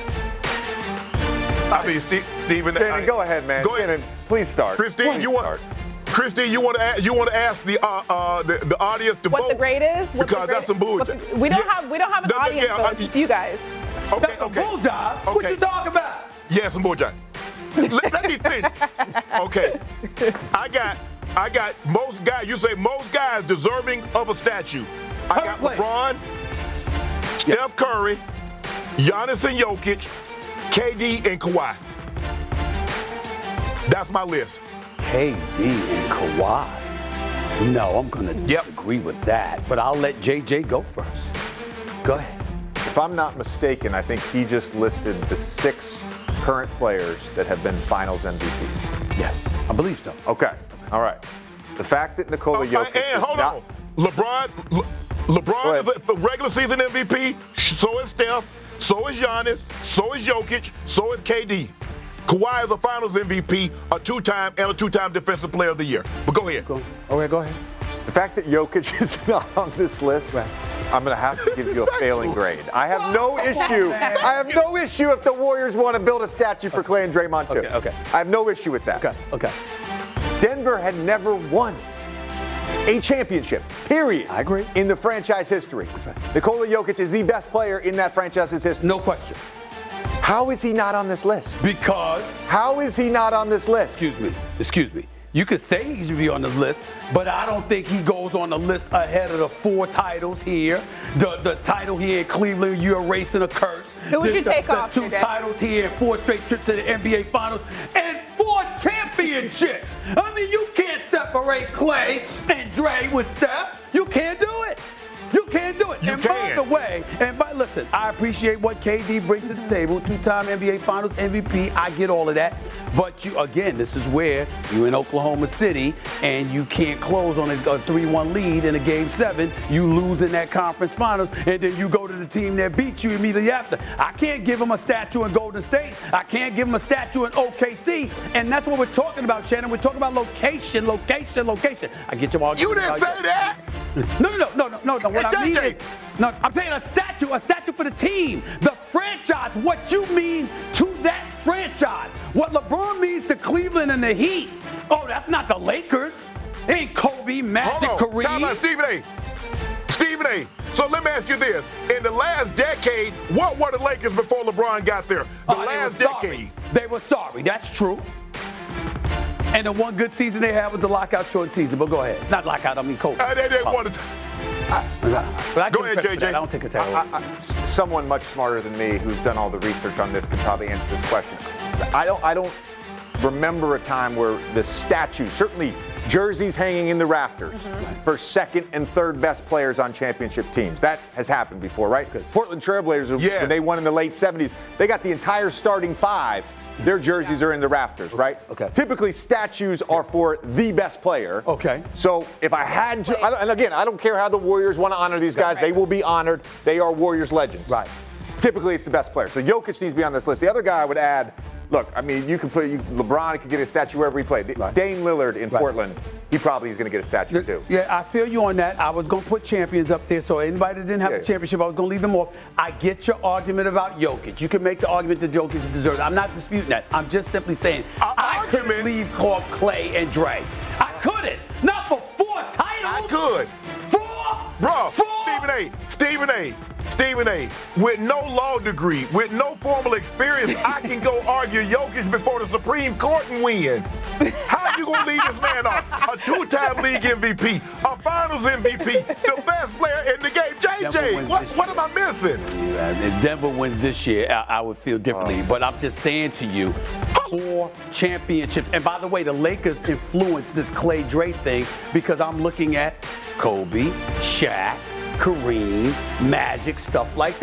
Speaker 6: I mean, Steve, Stephen.
Speaker 7: Shannon,
Speaker 6: I,
Speaker 7: go ahead, man.
Speaker 6: Go ahead.
Speaker 7: Shannon, please start.
Speaker 6: Christine,
Speaker 7: Please
Speaker 6: you want
Speaker 7: start.
Speaker 6: Christine, you want to you want to ask the uh, uh, the, the audience to
Speaker 4: What
Speaker 6: vote
Speaker 4: the grade is? What
Speaker 6: because
Speaker 4: the grade,
Speaker 6: that's some bullshit.
Speaker 4: what, we don't
Speaker 6: Yeah.
Speaker 4: have we don't have an
Speaker 6: No, no,
Speaker 4: audience
Speaker 6: yeah,
Speaker 4: though.
Speaker 6: I-
Speaker 4: It's just you guys.
Speaker 6: Okay,
Speaker 5: That's a
Speaker 6: okay.
Speaker 5: bull job.
Speaker 6: Okay.
Speaker 5: What you talking about?
Speaker 6: Yeah, some bullshit. let, let me finish. Okay, I got I got most guys. You say most guys deserving of a statue. I got
Speaker 5: Current
Speaker 6: LeBron, Steph Curry, Giannis and Jokic, K D and Kawhi. That's my list.
Speaker 5: K D and Kawhi. No, I'm going to
Speaker 6: Yep.
Speaker 5: disagree with that, but I'll let J J go first. Go ahead.
Speaker 7: If I'm not mistaken, I think he just listed the six current players that have been Finals M V Ps.
Speaker 5: Yes, I believe so.
Speaker 7: Okay, all right. The fact that Nikola
Speaker 6: Oh,
Speaker 7: Jokic
Speaker 6: and
Speaker 7: is
Speaker 6: hold
Speaker 7: not,
Speaker 6: on, LeBron. Le, LeBron is the regular season M V P. So is Steph. So is Giannis. So is Jokic. So is K D. Kawhi is a Finals M V P, a two-time and a two-time Defensive Player of the Year. But go ahead.
Speaker 5: Go, okay, go ahead.
Speaker 7: the fact that Jokic is not on this list, right. I'm going to have to give you a failing grade. I have no issue. I have no issue if the Warriors want to build a statue for Clay and Draymond too.
Speaker 5: Okay, okay.
Speaker 7: I have no issue with that.
Speaker 5: Okay, okay.
Speaker 7: Denver had never won a championship, period.
Speaker 5: I agree.
Speaker 7: In the franchise history.
Speaker 5: That's right.
Speaker 7: Nikola Jokic is the best player in that franchise's history.
Speaker 5: No question.
Speaker 7: How is he not on this list?
Speaker 5: Because,
Speaker 7: How is he not on this list?
Speaker 5: excuse me, excuse me. You could say he should be on the list, but I don't think he goes on the list ahead of the four titles here. The the title here in Cleveland, you're erasing a curse.
Speaker 4: Who would
Speaker 5: the,
Speaker 4: you take
Speaker 5: the,
Speaker 4: off,
Speaker 5: The two
Speaker 4: J J?
Speaker 5: titles here, and four straight trips to the N B A Finals, and four championships. I mean, you can't separate Clay and Dre with Steph. You can't do it. You can't do it.
Speaker 6: You
Speaker 5: and
Speaker 6: can.
Speaker 5: by the way, and by listen, I appreciate what K D brings to the table. Two-time N B A Finals M V P. I get all of that. But you, again, this is where you're in Oklahoma City and you can't close on a three one lead in a game seven. You lose in that conference finals, and then you go to the team that beat you immediately after. I can't give him a statue in Golden State. I can't give him a statue in O K C. And that's what we're talking about, Shannon. We're talking about location, location, location. I get your argument.
Speaker 6: You didn't
Speaker 5: about
Speaker 6: say that.
Speaker 5: No, no, no, no, no, no, no. What
Speaker 6: Hey,
Speaker 5: I mean
Speaker 6: J J.
Speaker 5: is, no, I'm saying a statue, a statue for the team, the franchise, what you mean to that franchise. What LeBron means to Cleveland and the Heat. Oh, that's not the Lakers. It ain't Kobe, Magic,
Speaker 6: Hold on. Time out,
Speaker 5: Kareem.
Speaker 6: Stephen A. Stephen A. So let me ask you this. In the last decade, what were the Lakers before LeBron got there? The
Speaker 5: Oh, they
Speaker 6: last
Speaker 5: were sorry.
Speaker 6: decade.
Speaker 5: They were sorry. That's true. And the one good season they had was the lockout short season. But go ahead. Not lockout, I mean Kobe.
Speaker 6: Uh, they didn't
Speaker 5: Oh.
Speaker 6: want to.
Speaker 5: But I
Speaker 6: Go
Speaker 5: give
Speaker 6: ahead,
Speaker 5: credit for
Speaker 6: J J.
Speaker 5: that. I don't take a title.
Speaker 7: I, I, someone much smarter than me who's done all the research on this could probably answer this question. I don't I don't remember a time where the statue, certainly jerseys hanging in the rafters
Speaker 5: Mm-hmm.
Speaker 7: for second and third best players on championship teams. That has happened before, right? Portland Trailblazers,
Speaker 6: Yeah.
Speaker 7: when they won in the late seventies, they got the entire starting five. Their jerseys are in the rafters, right?
Speaker 5: Okay.
Speaker 7: Typically, statues are for the best player.
Speaker 5: Okay.
Speaker 7: So if I had to, I- and again, I don't care how the Warriors want to honor these guys. They will be honored. They are Warriors legends.
Speaker 5: Right.
Speaker 7: Typically, it's the best player. So Jokic needs to be on this list. The other guy I would add, look, I mean, you can put you, LeBron could get a statue wherever he played.
Speaker 5: Right.
Speaker 7: Dame Lillard in
Speaker 5: Right.
Speaker 7: Portland, he probably is going to get a statue too.
Speaker 5: Yeah, I feel you on that. I was going to put champions up there, so anybody that didn't have
Speaker 7: Yeah.
Speaker 5: a championship, I was going to leave them off. I get your argument about Jokic. You can make the argument that Jokic deserves it. I'm not disputing that. I'm just simply saying
Speaker 6: A
Speaker 5: I couldn't
Speaker 6: argument?
Speaker 5: leave off Clay and Dre. I couldn't. Not for four titles.
Speaker 6: I could.
Speaker 5: Four?
Speaker 6: Bro,
Speaker 5: Four?
Speaker 6: Stephen A. Stephen A. Stephen A. With no law degree, with no formal experience, I can go argue Jokic before the Supreme Court and win. How you gonna leave this man off? A two-time league M V P, a Finals M V P, the best player in the game. J
Speaker 5: Denver
Speaker 6: J,
Speaker 5: wins
Speaker 6: what,
Speaker 5: this
Speaker 6: what
Speaker 5: year.
Speaker 6: am I missing?
Speaker 5: Yeah, if Denver wins this year, I, I would feel differently. But I'm just saying to you, four championships. And by the way, the Lakers influenced this Clay Dre thing because I'm looking at Kobe, Shaq, Kareem, Magic, stuff like that.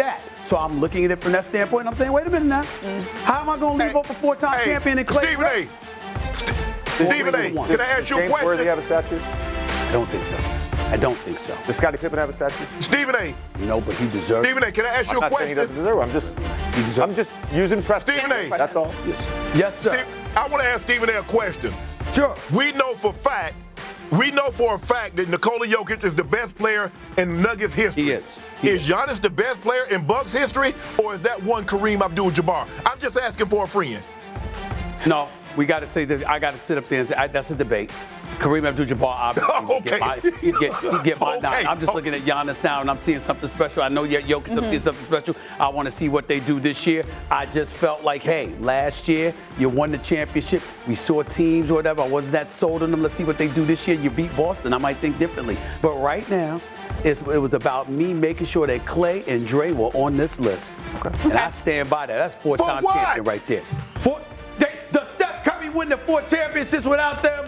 Speaker 5: So I'm looking at it from that standpoint, and I'm saying, wait a minute now. Mm. How am I going to leave hey, off a four-time hey, champion and Clay?
Speaker 6: Stephen A. Stephen A. Can I ask you a
Speaker 7: James
Speaker 6: question?
Speaker 7: Worthy have a statue?
Speaker 5: I don't think so. I don't think so.
Speaker 7: Does Scottie Pippen have a statue?
Speaker 6: Stephen A.
Speaker 5: No, but he deserves it.
Speaker 6: Stephen A., can I ask you
Speaker 7: I'm
Speaker 6: a
Speaker 7: not
Speaker 6: question?
Speaker 7: Saying he doesn't deserve it. I'm just,
Speaker 5: he deserves
Speaker 7: I'm just using precedent.
Speaker 6: Stephen A.
Speaker 7: That's all.
Speaker 5: Yes, yes sir.
Speaker 6: Steve, I want to ask Stephen A. a question.
Speaker 5: Sure.
Speaker 6: We know for fact, we know for a fact that Nikola Jokic is the best player in Nuggets history.
Speaker 5: He is. He
Speaker 6: is Giannis the best player in Bucks history, or is that one Kareem Abdul-Jabbar? I'm just asking for a friend.
Speaker 5: No, we got to say that. I got to sit up there and say I, that's a debate. Kareem Abdul-Jabbar, obviously,
Speaker 6: okay.
Speaker 5: he'd get my, he'd get, he'd get my
Speaker 6: okay.
Speaker 5: nine. I'm just looking at Giannis now, and I'm seeing something special. I know Jokic, mm-hmm. I'm seeing something special. I want to see what they do this year. I just felt like, hey, last year you won the championship. We saw teams or whatever. I wasn't that sold on them. Let's see what they do this year. You beat Boston. I might think differently. But right now, It's, it was about me making sure that Clay and Dre were on this list. Okay. And I stand by that. That's four-time champion right there. Four, they, the Steph Curry win the four championships without them.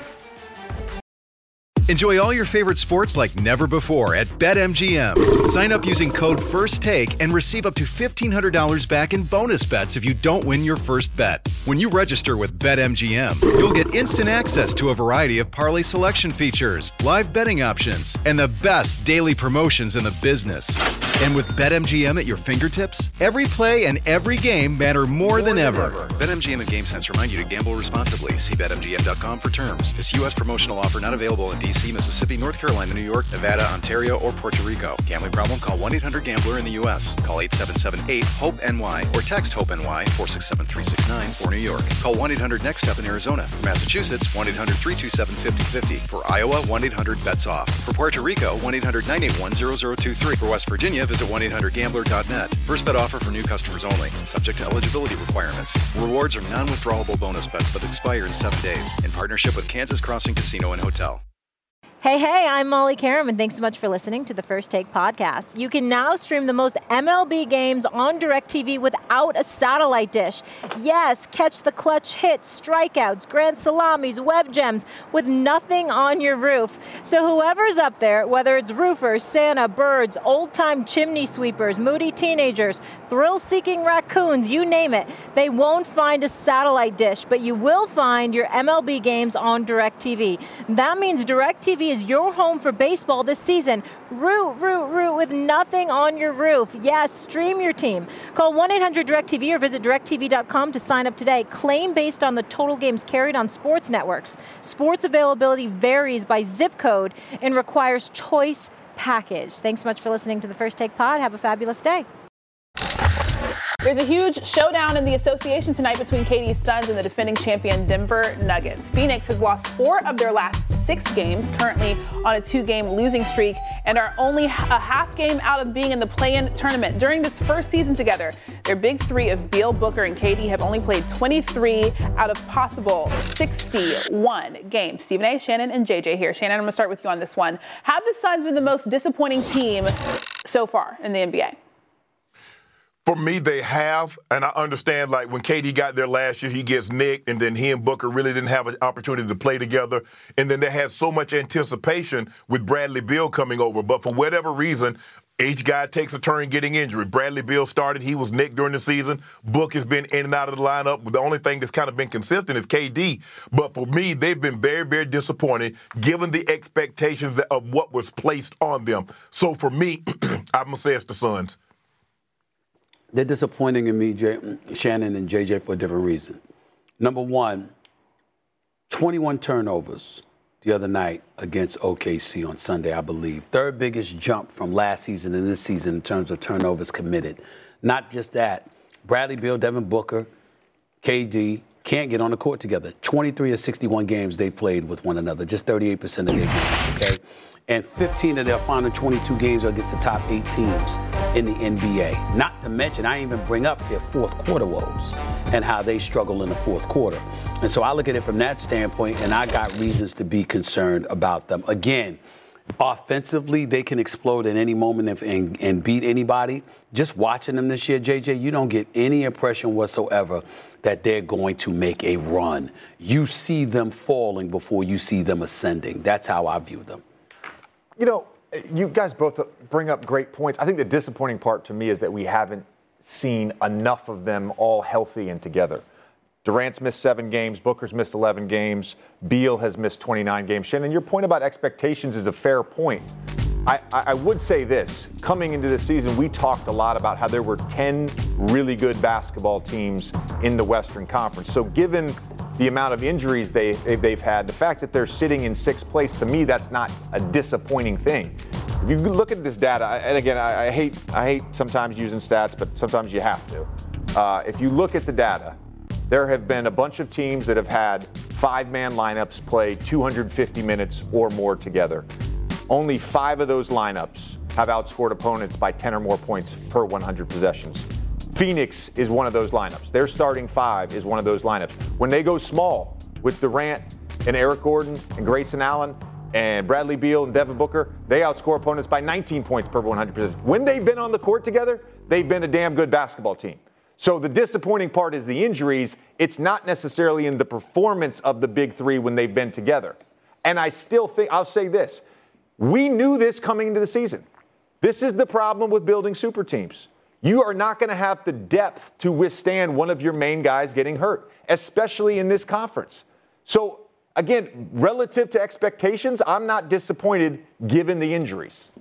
Speaker 12: Enjoy all your favorite sports like never before at BetMGM. Sign up using code FIRSTTAKE and receive up to fifteen hundred dollars back in bonus bets if you don't win your first bet. When you register with BetMGM, you'll get instant access to a variety of parlay selection features, live betting options, and the best daily promotions in the business. And with BetMGM at your fingertips, every play and every game matter more, more than, than ever. ever. BetMGM and GameSense remind you to gamble responsibly. See Bet M G M dot com for terms. This U S promotional offer not available in D C, Mississippi, North Carolina, New York, Nevada, Ontario, or Puerto Rico. Gambling problem? Call one eight hundred gambler in the U S. Call eight seven seven eight hope N Y or text HOPE-NY four six seven three six nine for New York. Call one eight hundred next step in Arizona. For Massachusetts, one eight hundred three two seven five zero five zero. For Iowa, one eight hundred bets off. For Puerto Rico, one eight hundred nine eight one zero zero two three. For West Virginia, visit one eight hundred gambler dot net. First bet offer for new customers only. Subject to eligibility requirements. Rewards are non-withdrawable bonus bets that expire in seven days. In partnership with Kansas Crossing Casino and Hotel.
Speaker 8: Hey, hey, I'm Molly Karam, and thanks so much for listening to the First Take podcast. You can now stream the most M L B games on DirecTV without a satellite dish. Yes, catch the clutch hits, strikeouts, grand salamis, web gems with nothing on your roof. So whoever's up there, whether it's roofers, Santa, birds, old-time chimney sweepers, moody teenagers, thrill-seeking raccoons, you name it, they won't find a satellite dish, but you will find your M L B games on DirecTV. That means DirecTV is your home for baseball this season. Root, root, root with nothing on your roof. Yes, stream your team. Call one eight hundred direct T V or visit direct T V dot com to sign up today. Claim based on the total games carried on sports networks. Sports availability varies by zip code and requires choice package. Thanks so much for listening to the First Take Pod. Have a fabulous day.
Speaker 4: There's a huge showdown in the association tonight between K D's Suns and the defending champion Denver Nuggets. Phoenix has lost four of their last six games, currently on a two-game losing streak, and are only a half game out of being in the play-in tournament. During this first season together, their big three of Beal, Booker, and K D have only played twenty-three out of possible sixty-one games. Stephen A., Shannon, and J J here. Shannon, I'm going to start with you on this one. Have the Suns been the most disappointing team so far in the N B A?
Speaker 6: For me, they have, and I understand, like, when K D got there last year, he gets nicked, and then he and Booker really didn't have an opportunity to play together. And then they had so much anticipation with Bradley Beal coming over. But for whatever reason, each guy takes a turn getting injured. Bradley Beal started. He was nicked during the season. Book has been in and out of the lineup. The only thing that's kind of been consistent is K D. But for me, they've been very, very disappointed given the expectations of what was placed on them. So for me, I'm going to say it's the Suns.
Speaker 5: They're disappointing in me, Jay, Shannon and J J, for a different reason. Number one, twenty-one turnovers the other night against O K C on Sunday, I believe. Third biggest jump from last season and this season in terms of turnovers committed. Not just that, Bradley Beal, Devin Booker, K D can't get on the court together. twenty-three of sixty-one games they've played with one another, just thirty-eight percent of their games, okay? And fifteen of their final twenty-two games are against the top eight teams in the N B A. Not to mention, I didn't even bring up their fourth quarter woes and how they struggle in the fourth quarter. And so I look at it from that standpoint, and I got reasons to be concerned about them. Again, offensively, they can explode at any moment if, and, and beat anybody. Just watching them this year, J J, you don't get any impression whatsoever that they're going to make a run. You see them falling before you see them ascending. That's how I view them.
Speaker 7: You know, you guys both bring up great points. I think the disappointing part to me is that we haven't seen enough of them all healthy and together. Durant's missed seven games. Booker's missed eleven games. Beal has missed twenty-nine games. Shannon, your point about expectations is a fair point. I, I would say this. Coming into this season, we talked a lot about how there were ten really good basketball teams in the Western Conference. So given the amount of injuries they, they've had, the fact that they're sitting in sixth place, to me, that's not a disappointing thing. If you look at this data, and again, I, I hate I hate sometimes using stats, but sometimes you have to. Uh, if you look at the data, there have been a bunch of teams that have had five-man lineups play two hundred fifty minutes or more together. Only five of those lineups have outscored opponents by ten or more points per one hundred possessions. Phoenix is one of those lineups. Their starting five is one of those lineups. When they go small with Durant and Eric Gordon and Grayson Allen and Bradley Beal and Devin Booker, they outscore opponents by nineteen points per one hundred possessions. When they've been on the court together, they've been a damn good basketball team. So the disappointing part is the injuries. It's not necessarily in the performance of the big three when they've been together. And I still think, I'll say this, we knew this coming into the season. This is the problem with building super teams. You are not going to have the depth to withstand one of your main guys getting hurt, especially in this conference. So, again, relative to expectations, I'm not disappointed given the injuries.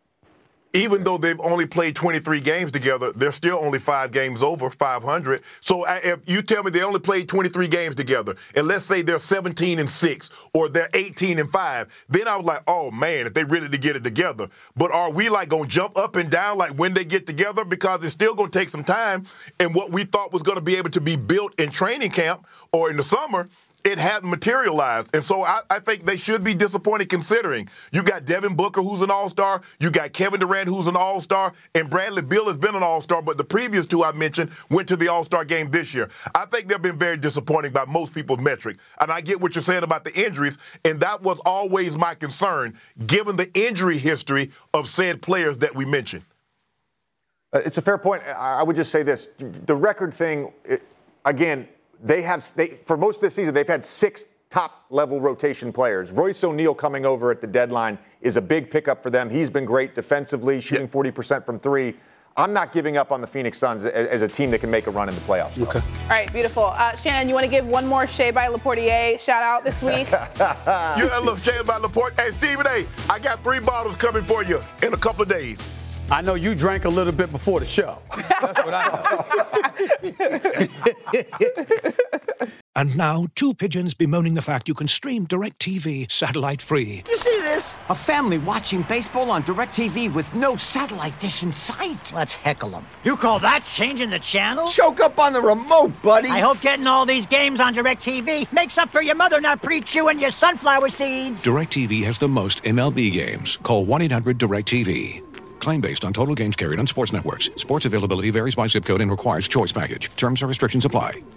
Speaker 6: Even though they've only played twenty-three games together, they're still only five games over five hundred. So if you tell me they only played twenty-three games together, and let's say they're seventeen and six or they're eighteen and five, then I was like, oh man, if they really did get it together. But are we like going to jump up and down like when they get together? Because it's still going to take some time. And what we thought was going to be able to be built in training camp or in the summer, it hadn't materialized. And so I, I think they should be disappointed considering you got Devin Booker, who's an all-star, you got Kevin Durant, who's an all-star, and Bradley Beal has been an all-star, but the previous two I mentioned went to the all-star game this year. I think they've been very disappointing by most people's metric. And I get what you're saying about the injuries, and that was always my concern, given the injury history of said players that we mentioned.
Speaker 7: Uh, it's a fair point. I, I would just say this. The record thing, it, again, They have, they, for most of this season, they've had six top-level rotation players. Royce O'Neal coming over at the deadline is a big pickup for them. He's been great defensively, shooting yep. forty percent from three. I'm not giving up on the Phoenix Suns as, as a team that can make a run in the playoffs.
Speaker 4: Okay. All right, beautiful. Uh, Shannon, you want to give one more Shea by Laportier shout-out this week?
Speaker 6: You had a little Shea by Laportier. Hey, Stephen A., I got three bottles coming for you in a couple of days.
Speaker 5: I know you drank a little bit before the show. That's what I know.
Speaker 13: And now, two pigeons bemoaning the fact you can stream DirecTV satellite-free.
Speaker 14: You see this? A family watching baseball on DirecTV with no satellite dish in sight.
Speaker 15: Let's heckle them. You call that changing the channel?
Speaker 14: Choke up on the remote, buddy.
Speaker 15: I hope getting all these games on DirecTV makes up for your mother not pre-chewing your sunflower seeds.
Speaker 13: DirecTV has the most M L B games. Call one eight hundred direct T V. Claim based on total games carried on sports networks. Sports availability varies by zip code and requires choice package. Terms and restrictions apply.